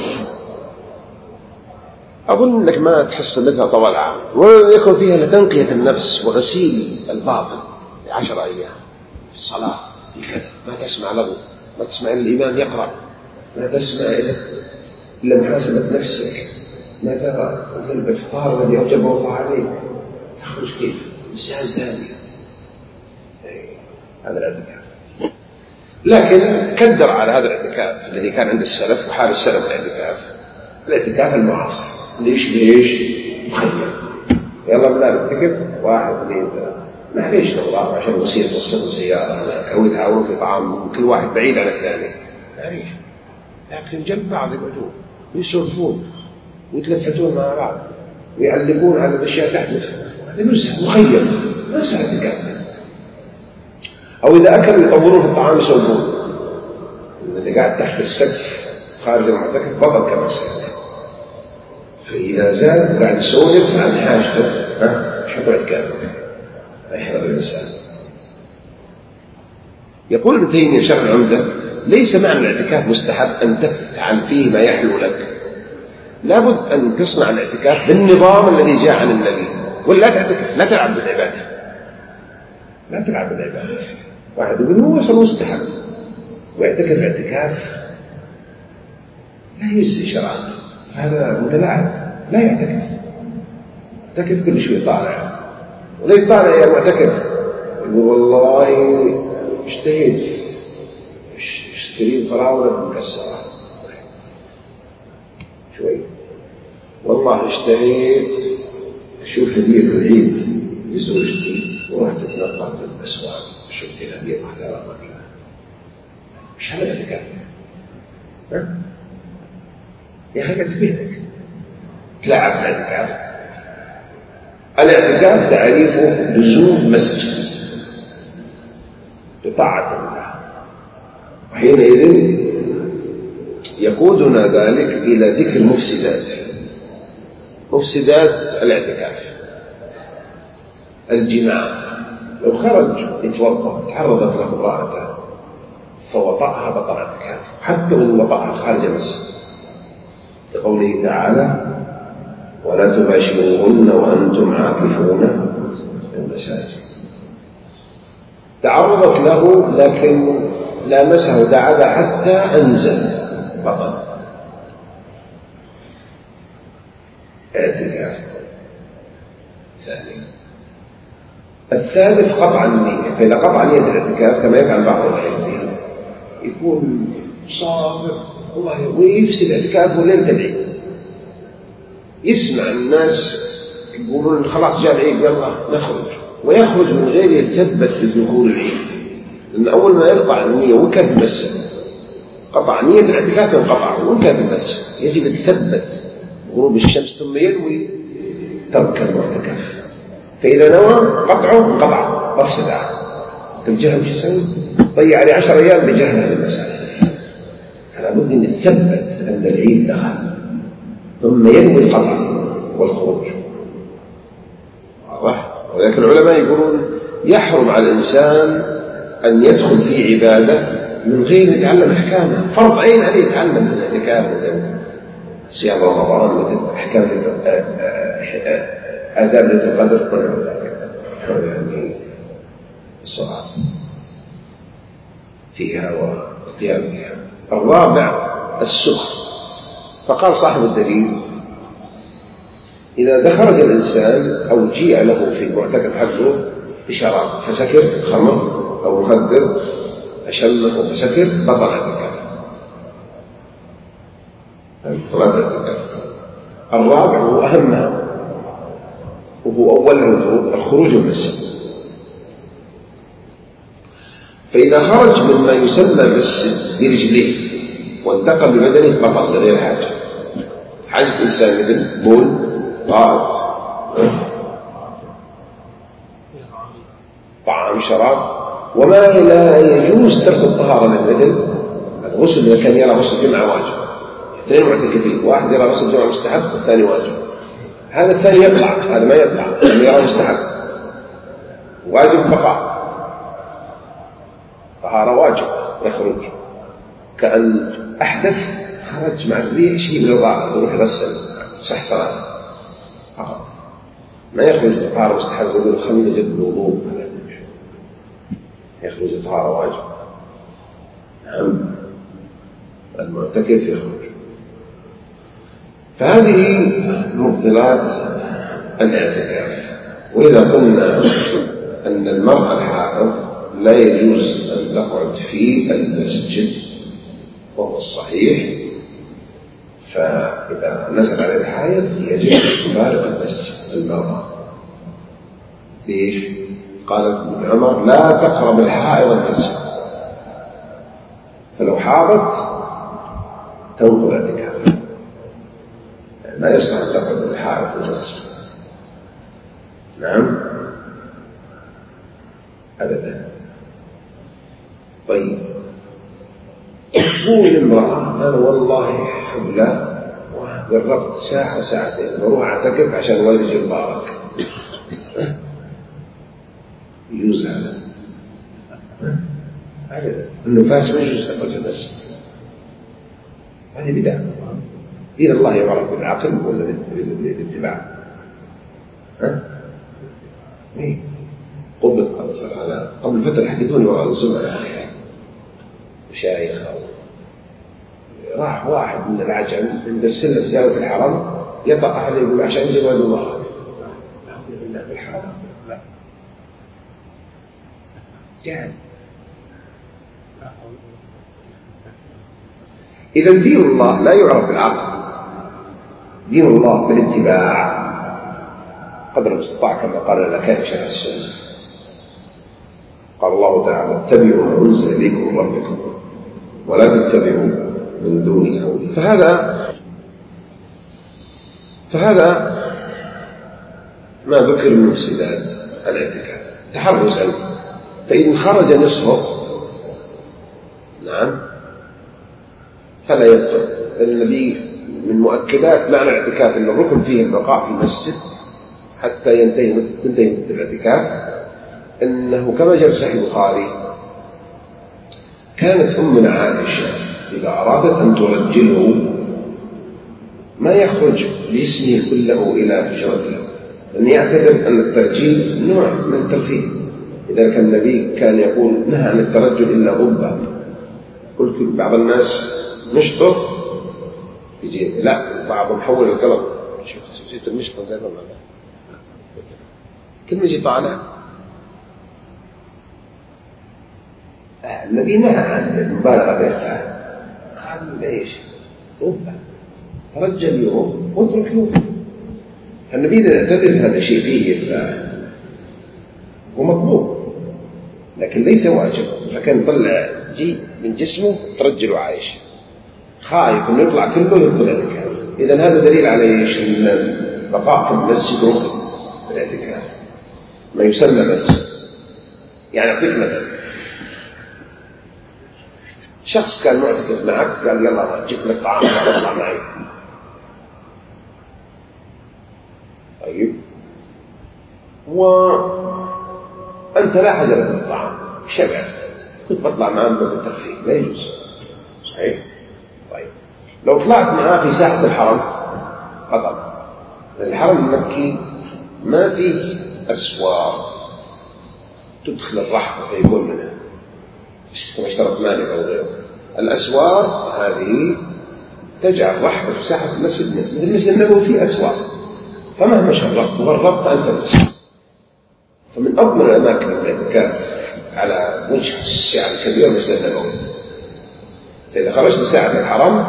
أظن أنك ما تحصل لها طوال العام، ولا يكون فيها لتنقية النفس وغسيل الباطن ل10 أيام في الصلاة في كذا، ما تسمع له، ما تسمع الإمام يقرأ، ما تسمع إلا محاسبة نفسك، ما ترى الإفطار الذي أوجبه الله عليك تخرج كيف إنسان ثاني. هذا الاعتكاف. لكن كدر على هذا الاعتكاف الذي كان عند السلف وحال السلف الاعتكاف المعاصر اللي ليش مخيم، يلا بلا نعتكف 1 2 3، معليش نغلط عشان وسيله توصل سياره او يتعاون في طعام كل واحد بعيد عن الثاني، معليش، لكن جنب بعض يقعدون ويسولفون ويتلفتون مع بعض ويعلقون على الاشياء تحدث، هذا نزهه مخيم ما صار اعتكاف. أو إذا أكلوا يطورون في الطعام يسوون، إذا قاعد تحت السقف خارج المعتكف بطل كما سيأتي، فإذا زاد قاعد يسولف عن حاجته شو اعتكاف يحضر الإنسان. يقول ابن تيمية شرح العمدة: ليس معنى الاعتكاف مستحب أن تفعل فيه ما يحلو لك، لابد أن تصنع الاعتكاف بالنظام الذي جاء عن النبي، ولا تعتكف لا تلعب بالعبادة، لا تلعب بالعبادة. واحد يقول هو أصلا مستحب ويعتكف اعتكاف لا يجزي شرعا، هذا متلاعب، لا يعتكف، يعتكف كل شوي طالع، ولا يطالع يا معتكف يقول والله اشتهيت اشتري فراولة مكسرة شوي، والله اشتهيت اشوف هدية العيد لزوجتي ورحت اتنقل في الاسواق شفت هدية محترمة، مش هذا الاعتكاف. يا اخي في بيتك تلعب الاعتكاف. الاعتكاف تعريفه لزوم مسجد بطاعة الله، وحينئذ يقودنا ذلك إلى ذكر مفسدات الاعتكاف. الجماع، لو خرج يتوضأ تعرضت له امرأته فوطأها بطل اعتكاف، حتى وإن وطأها خارج المسجد، لقوله تعالى: ولا تباشروهن وأنتم عاكفون في المساجد. تعرضت له لكن لامسه دعبة حتى أنزل بطل اعتكاف. الثالث قطع النية، فإذا قطع نية الاعتكاف كما يفعل بعض العلماء يكون صابر والله ويفسد اعتكافه ليلة العيد، يسمع الناس يقولون خلاص جاء العيد يلا نخرج، ويخرج من غير يتثبت بدخول العيد، لأن أول ما يقطع النية وكان في المسجد، قطع نية الاعتكاف ينقطع وكان في المسجد، يجب يتثبت غروب الشمس ثم ينوي ترك المعتكف، فإذا نوى قطعه انقطع مفسد عنه. الجهل شو يسوي؟ ضيع عليه 10 أيام بجهل هذه المسألة. فلا بد أن يتثبت أن العيد دخل ثم ينوي القطع والخروج. واضح؟ ولكن العلماء يقولون يحرم على الإنسان أن يدخل في عبادة من غير يتعلم أحكامها، فرض عين عليه يتعلم من الاعتكاف مثل صيام رمضان، مثل أحكام آداب ليلة القدر، يعني الصلاة فيها والقيام بها. الرابع السكر، فقال صاحب الدليل: إذا خرج الإنسان أو جيء له في المعتكف حقه بشراب فسكر، خمر أو مخدر أشمه فسكر، بطل اعتكاف. الرابع هو أهمها وهو أولها الخروج من المسجد، فإذا خرج مما يسمى المسجد برجليه وانتقل ببدنه بطل لغير حاجة. حاجة إنسان مثل بول، غائط، طعام، شراب، وما لا يجوز ترك الطهارة من مثل الغسل. إذا كان يرى غسل جمعة واجب، اثنين معتكفين، واحد يرى غسل جمعة مستحب والثاني واجب، هذا الثاني يطلع، هذا ما يطلع لأنه يرى مستحب، واجب بقاء، طهارة واجب يخرج. كأن أحدث خرج مع الريح شيء من الرضاعة يروح يغسل صح صلاة فقط، ما يخرج طهارة مستحب يقول خلينا نجدد الوضوء، يخرج طهارة واجب. نعم المعتكف يخرج. فهذه مبطلات الاعتكاف. وإذا قلنا أن المرأة الحائض لا يجوز أن تقعد في المسجد وهو الصحيح، فإذا نزل على الحائض يجب أن تفارق المسجد المرأة. ليش؟ قال ابن عمر لا تقرب الحائض المسجد، فلو حاضت تنقض اعتكافها، يعني لا يصلح أن تقعد الحائض في المسجد. نعم أبدا. طيب تقول امرأة أنا والله حبلى وقربت ساعة ساعتين بروح أعتكف عشان والدي مبارك، يجوز هذا؟ أبدا. النفاس ما يجوز تخرج المسجد، هذه بدعة. دين الله يعرف بالعقل ولا بالاتباع؟ إيه؟ قبل فترة يحدثوني وراء الزملاء مشايخ راح واحد من العجم عند السنة زاوية الحرم يطأ أحد يقول عشان جوال مبارك بالحرم لا جاهز. إذا دين الله لا يعرف بالعقل، دين الله بالاتباع قدر المستطاع كما قال الأكابر شيخ السنة. قال الله تعالى اتبعوا ما أنزل إليكم من ربكم ولا تتبعوا من دونه أولياء. فهذا ما ذكر من مفسدات الاعتكاف تحرزا. فإن خرج نصفه نعم فلا يبطل. النبي من مؤكدات معنى الاعتكاف أن الركن فيه البقاء في المسجد حتى ينتهي الاعتكاف. إنه كما جاء في صحيح البخاري كانت أمنا عائشة إذا أرادت أن ترجله ما يخرج باسمه كله إلى حجرته، لأن يعتقد أن الترجيل نوع من الترفيه. إذا كان النبي كان يقول نهى عن الترجل إلا غبة. قلت بعض الناس نشطر يجي لا بعضهم حول القلم شوف جيت المشطر ده كلمة يجي طالع. النبي نهى عن المبالغة بالإرفاع، قال ليش؟ غبة ترجل يوم واترك يوم. فالنبي يعتبر هذا شيء فيه إرفاع ومطلوب لكن ليس واجب. فكان يطلع جي من جسمه ترجل عايش خايف انه يطلع كله يدخل الاعتكاف. اذا هذا دليل على ايش؟ ان البقاء في المسجد ركن الاعتكاف ما يسمى مسجد. يعني اعطيك مثلا شخص كان معتكف معك قال يلا جبت لك طعام اطلع معي. طيب وانت لا حاجه لك الطعام شبع كنت بطلع معاه بالترفيه لا يجوز صحيح. طيب لو طلعت معاه في ساحة الحرم خطأ. الحرم المكي ما فيه أسوار تدخل الرحمة فيكون منها كما اشترط مالك أو غيره. الأسوار هذه تجعل رحمة في ساحة المسجد مثل المسجد النبوي فيه أسوار، فمهما شرقت وغربت أنت المسجد. فمن أضمن الأماكن الاعتكاف على وجه الشعب الكبير مسجد النبوي. فإذا خرجت ساعة الحرم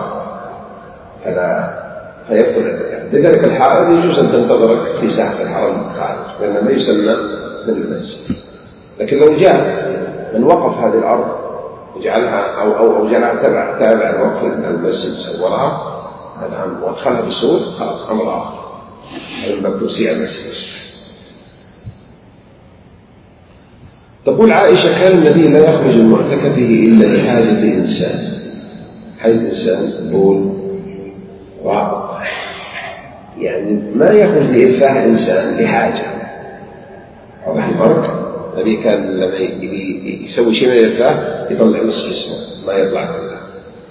فيبطل الاعتكاف. لذلك الحائض يجوز أن تنتظرك في ساعة الحرم خارج لأنه ما يسمى من المسجد. لكن لو جاء من وقف هذه الأرض وجعلها أو جعلها تابع لوقف المسجد سورها وادخلها بالسور خلاص أمر آخر من باب توسيع المسجد. تقول عائشة كان النبي لا يخرج من معتكفه إلا لحاجة إنسان. حاجة إنسان بول رابط، يعني ما يخرج لإرفاع إنسان لحاجة. واضح الفرق؟ النبي كان لما يسوي شيء من الإرفاع يطلع نصف جسمه ما يطلع كله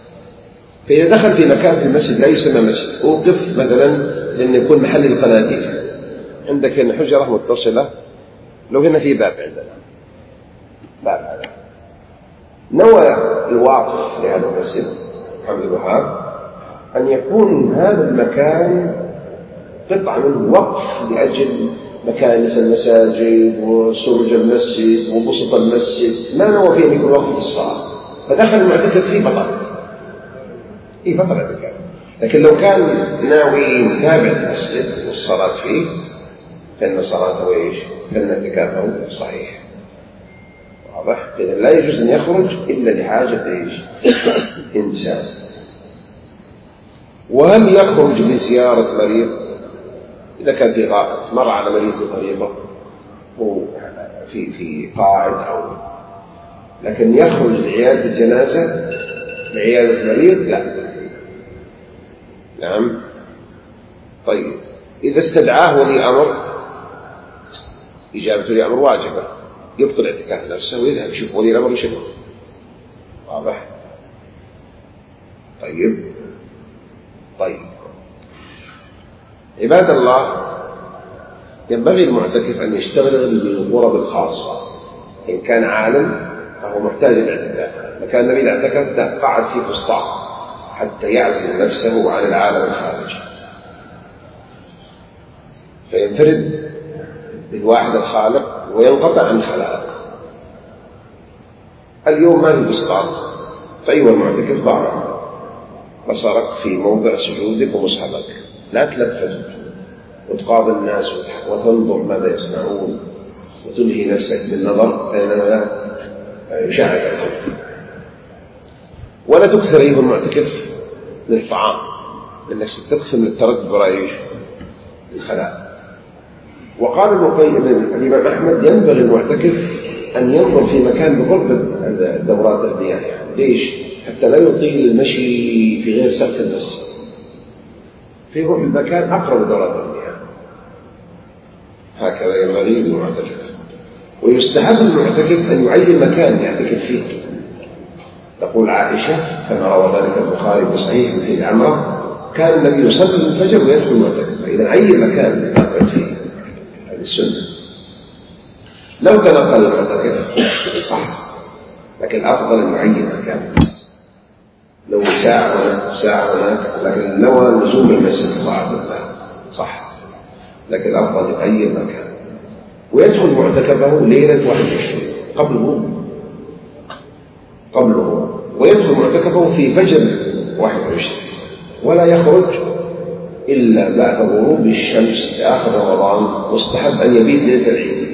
فإذا دخل في مكان في المسجد لا يسمى مسجد، أوقف مثلا لأن يكون محل القناديل، عندك هنا حجرة متصلة، لو هنا في باب عندنا باب هذا، نوى الواقف لهذا المسجد محمد بن وهاب أن يكون هذا المكان قطعة منه وقف لأجل مكانس المساجد وسرج المسجد وبسط المسجد، ما نوى فيه أن يكون وقف الصلاة، فدخل المعتكف فيه بطل، بطل اعتكاف. لكن لو كان ناوي متابع المسجد والصلاة فيه فإن صلاته إيش؟ فإن اعتكافه صحيح. واضح؟ إذا لا يجوز أن يخرج إلا لحاجة إيش؟ إنسان. وهل يخرج لزيارة مريض؟ إذا كان في غائط مر على مريض بطريقه في قاعد أو، لكن يخرج لعيادة الجنازة لعيادة مريض لا. نعم. طيب إذا استدعاه ولي أمر، إجابة ولي أمر واجبة، يبطل اعتكاف نفسه ويذهب يشوف ولي الأمر يشوفه. واضح؟ طيب عباد الله، ينبغي المعتكف أن يشتغل بالغرض الخاصة. إن كان عالم فهو محتاج للاعتكاف، مكان النبي اعتكف قعد في فسطاط حتى يعزل نفسه عن العالم الخارجي، فينفرد بالواحد الخالق وينقطع عن الخلائق. اليوم ما في فسطاط، فأيها المعتكف ضع بصرك في موضع سجودك ومصحفك، لا تلفت وتقابل الناس وتنظر ماذا يصنعون وتلهي نفسك بالنظر، فإنه يشاعر الخوف. ولا تكثر أيها المعتكف من الطعام، لأنك ستكثر من التردد برأيش الخلاء. وقال الإمام أحمد ينبغي المعتكف أن ينظر في مكان بقرب دورات المياه. ليش؟ حتى لا يطيل المشي في غير سقف المسجد، فيروح المكان أقرب دورات المياه. هكذا ينبغي للمعتكف. ويستحب المعتكف أن يعين مكان يعتكف فيه. تقول عائشة كما روى ذلك البخاري في صحيح في عمرة، كان النبي يصلي الفجر ويدخل المعتكف، فإذا عين مكان يقعد فيه، هذه السنة. لو تنقل المعتكف صح، لكن الأفضل أن يعين مكان، لو ساعة هنا ساعة هناك، لكن نوى لزوم المسجد طاعة الله صح، لكن الأفضل يعين مكان ويدخل معتكفه ليلة 21 قبله، ويدخل معتكفه في فجر 21، ولا يخرج إلا بعد غروب الشمس في آخر رمضان. مستحب أن يبيت ليلة العيد.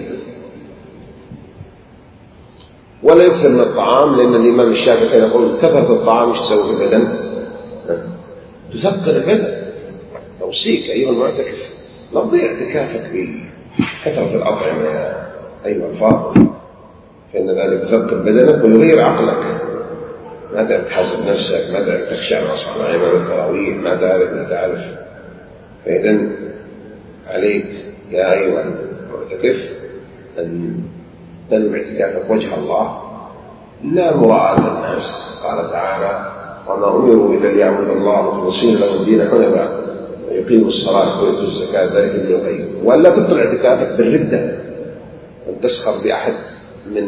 ولا يكثر من الطعام، لأن الإمام الشافعي كان يقول كثرة الطعام ايش تسوي في البدن؟ تثقل البدن. توصيك أيها المعتكف لا تضيع اعتكافك بكثرة الأطعمة يا أيها الفاضل، فإن ذلك يثقل بدنك ويغير عقلك. ما تعرف تحاسب نفسك، ما تعرف تخشع مع إمام التراويح، ما تعرف. فإذا عليك يا أيها المعتكف أن تنوي اعتكافك وجه الله لا مراءة الناس. قال تعالى: وما أمروا إلا ليعبدوا الله مخلصين له الدين حنفاء ويقيموا الصلاة ويؤتوا الزكاة ذلك الدين القيم. ولا تبطل اعتكافك بالردة، أن تسخر بأحد من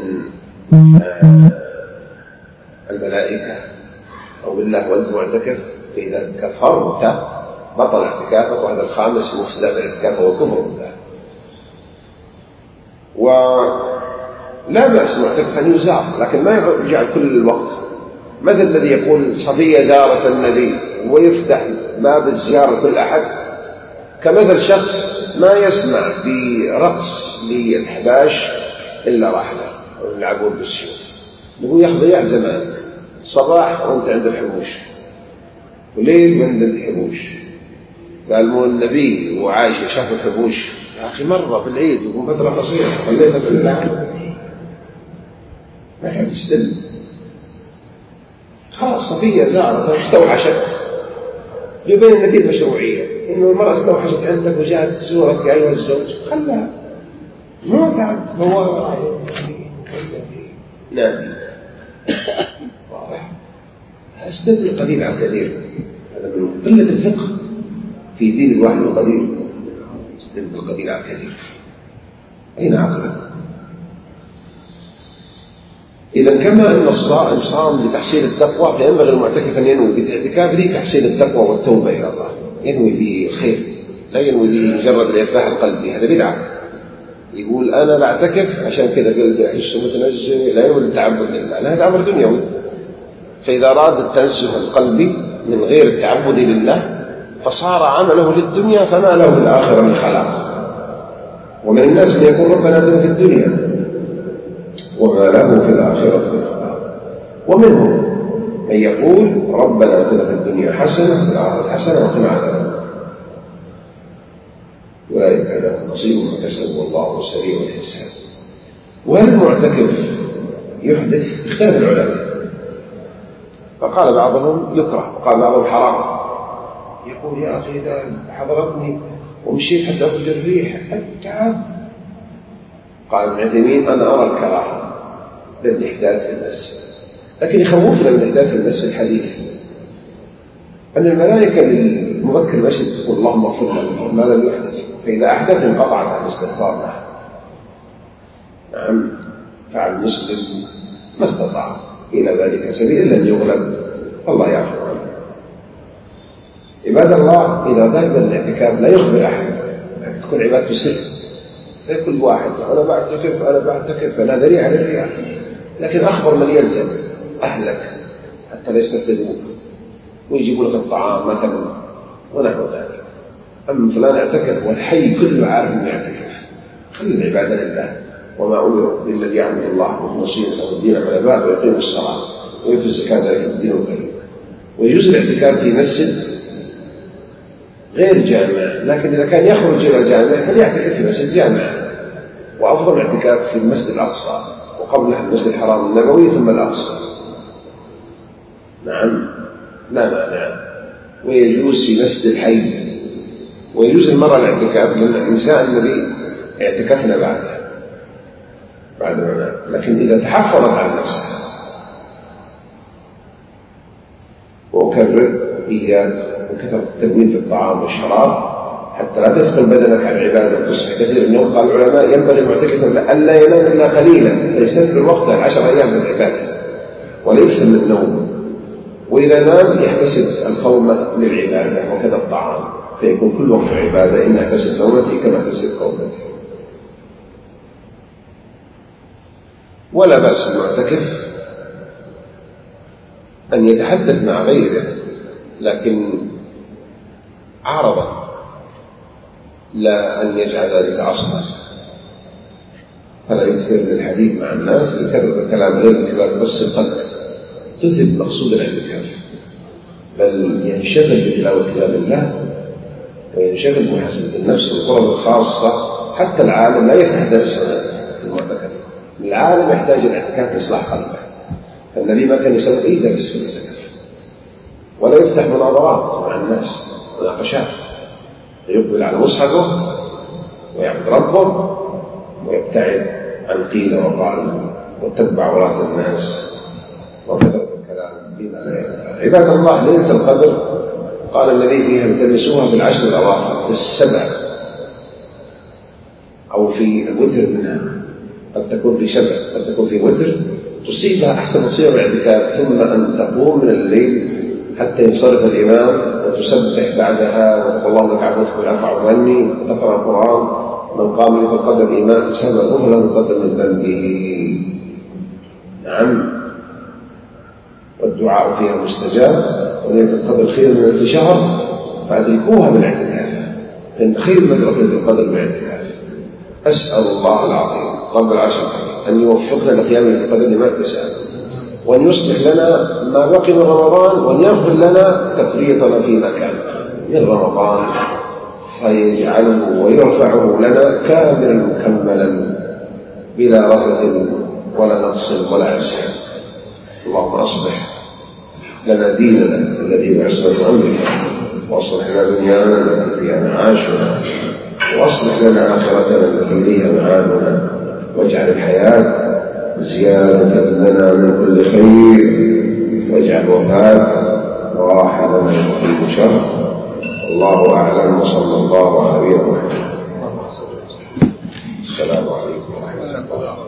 الملائكة أو بالله وأنت معتكف، فإذا كفرت بطل اعتكافك، وهذا الخامس مفسدات الاعتكاف هو الكفر بالله. ولا بأس معتكف أن يزار، لكن ما يجعل كل الوقت، مثل الذي يقول صفية زارت النبي ويفتح باب الزيارة كل أحد، كمثل شخص ما يسمع برقص للحباش إلا رحلة أو يلعبون بالسيوف، يقول يضيع زمان، صباح وأنت عند الحبوش وليل عند الحبوش. قال مو النبي وعائشة شافوا الحبوش يا أخي مرة في العيد يكون فترة قصيرة، خلينا في اللعب ما كان تستدل. خلاص صفية زارت واستوحشت، يبين النبي المشروعية إنه المرأة استوحشت عندك وجاءت تزورك يا أيها الزوج، خلها مو تعب هو نعم. واضح استدل القليل على الكثير، هذا من قلة الفقه في دين الواحد القدير. استدل القليل على الكثير، أين عقلك؟ إذا كما أن الصام لتحصيل التقوى، فينبغي المعتكف أن ينوي بالاعتكاف لتحصيل التقوى والتوبة إلى الله، ينوي به خير، لا ينوي به مجرد الإرتاح القلبي، هذا بدعة. يقول أنا بعتكف عشان كذا قلبي أحس متنزه، لا ينوي التعبد لله، لا، هذا أمر دنيوي. فإذا أراد التنزه القلبي من غير التعبد لله فصار عمله للدنيا، فما له بالآخرة من خلاق. ومن الناس من يقول ربنا آتنا في الدنيا وما له في الآخرة من خلاق، ومنهم من يقول ربنا آتنا في الدنيا حسنة وفي الآخرة حسنة وقنا عذاب النار. أولئك لهم نصيب مما كسبوا والله سريع الحساب. وهل المعتكف يحدث؟ اختلف العلماء، فقال بعضهم يكره وقال بعضهم حرام. يقول يا أخي إذا حضرتني ومشيت حتى أخرج الريح أتعب. قال ابن عثيمين أنا أرى الكراهة للإحداث في المسجد، لكن يخوفنا من إحداث المسجد الحديث أن الملائكة للمذكر المسجد تقول اللهم اغفر له ما لم يحدث، فإذا أحدث انقطعت عن الاستغفار له. نعم، فعل المسلم ما استطاع إلى ذلك سبيل إلا أن يغلب، الله يعفو عنه. عباد الله، إذا ذهب الاعتكاف لا يخبر أحد، تكون عبادته سر، لا كل واحد أنا بعتكف فلا ذريعة للرياء، لكن أخبر من يلزم أهلك حتى لا يستفيدوك ويجيبوا لك الطعام مثلا ونحو ذلك. أما فلان اعتكف والحي كله عارف أنه يعتكف، خلي العبادة لله. وما أمروا إلا ليعبدوا الله مخلصين له الدين حنفاء ويقيموا الصلاة ويؤتوا الزكاة ذلك الدين القيم. ويجوز الاعتكاف في مسجد غير جامع، لكن إذا كان يخرج إلى الجامع فليعتكف في مسجد جامع. وأفضل الاعتكاف في المسجد الأقصى، وقبله المسجد الحرام النبوي ثم الأقصى. نعم، لا مانع. ويجوز في مسجد الحي، ويجوز المرأة الاعتكاف، لأن نساء النبي اعتكفنا بعد ما مات، لكن إذا تحفظت على نفسها. وأكرر إياك وكثرة التدوين في الطعام والشراب حتى لا تثقل بدنك عن العبادة وتصبح كثير منهم. قال العلماء ينبغي المعتكف ألا ينام إلا قليلا فيستثمر وقته 10 أيام من العبادة ولا يكثر من النوم، وإذا نام يحتسب القومة للعبادة وكذا الطعام، فيكون كل وقت عبادة، إن احتسب نومتي كما احتسب قومتي. ولا بأس المعتكف أن يتحدث مع غيره، لكن عرضا، لا أن يجعل ذلك عصرا، فلا يكثر من الحديث مع الناس، يكرر الكلام غير الكلام بس القدر تثب مقصود الاعتكاف، بل ينشغل بتلاوة كلام الله وينشغل بمحاسبة النفس والقرب الخاصة. حتى العالم لا يفتح درس في المعتكف، العالم يحتاج الاعتكاف لإصلاح قلبه، فالنبي ما كان يسوي أي درس في الاعتكاف ولا يفتح مناظرات مع الناس مناقشات، يقبل على مصحفه ويعبد ربه ويبتعد عن قيل وقال واتبع وراء الناس وكثرة الكلام بما لا ينفع. عباد الله، ليلة القدر قال النبي فيها التمسوها في العشر الأواخر، في السبع أو في الوتر منها، قد تكون في شبع قد تكون في وتر، تصيبها أحسن تصير الاعتكاف، ثم أن تقوم من الليل حتى ينصرف الإمام وتسبح بعدها وتقول اللهم لك عبدك والعفو عني وتقرأ القرآن. من قام ليلة القدر إيمان حسابا غفر له مقدم من ذنبه. نعم، والدعاء فيها مستجاب، وليلة القدر خير من ألف شهر، فأدركوها بالاعتكاف، فإن خير من ليلة القدر بالاعتكاف. أسأل الله العظيم رب العرش أن يوفقنا لقيام ليلة القدر لما تسأل، وأن يصلح لنا ما بقي من رمضان، وأن يغفر لنا تفريطنا فيما كان من رمضان، فيجعله ويرفعه لنا كاملا مكملا بلا رفث ولا نقص ولا عصيان. اللهم أصلح لنا ديننا الذي هو عصمة أمرنا، واصلح لنا دنيانا التي فيها معاشنا، واصلح لنا آخرتنا التي فيها معادنا، واجعل الحياة زيادة لنا من كل خير، واجعل وفاة راحة لنا من كل شر. الله أعلم، وصلى الله على نبينا محمد. السلام عليكم ورحمة الله.